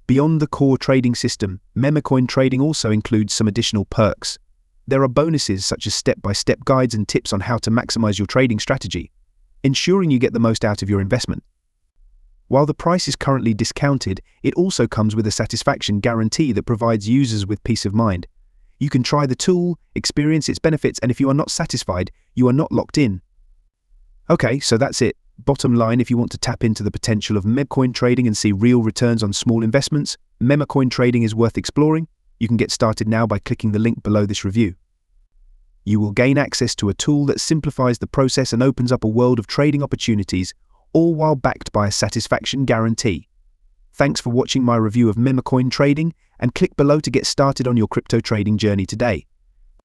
Beyond the core trading system, Memecoin trading also includes some additional perks. There are bonuses such as step-by-step guides and tips on how to maximize your trading strategy, ensuring you get the most out of your investment. While the price is currently discounted, it also comes with a satisfaction guarantee that provides users with peace of mind. You can try the tool, experience its benefits, and if you are not satisfied, you are not locked in. Okay, so that's it. Bottom line, if you want to tap into the potential of Memecoin trading and see real returns on small investments, Memecoin trading is worth exploring. You can get started now by clicking the link below this review. You will gain access to a tool that simplifies the process and opens up a world of trading opportunities, all while backed by a satisfaction guarantee. Thanks for watching my review of Memecoin trading, and click below to get started on your crypto trading journey today.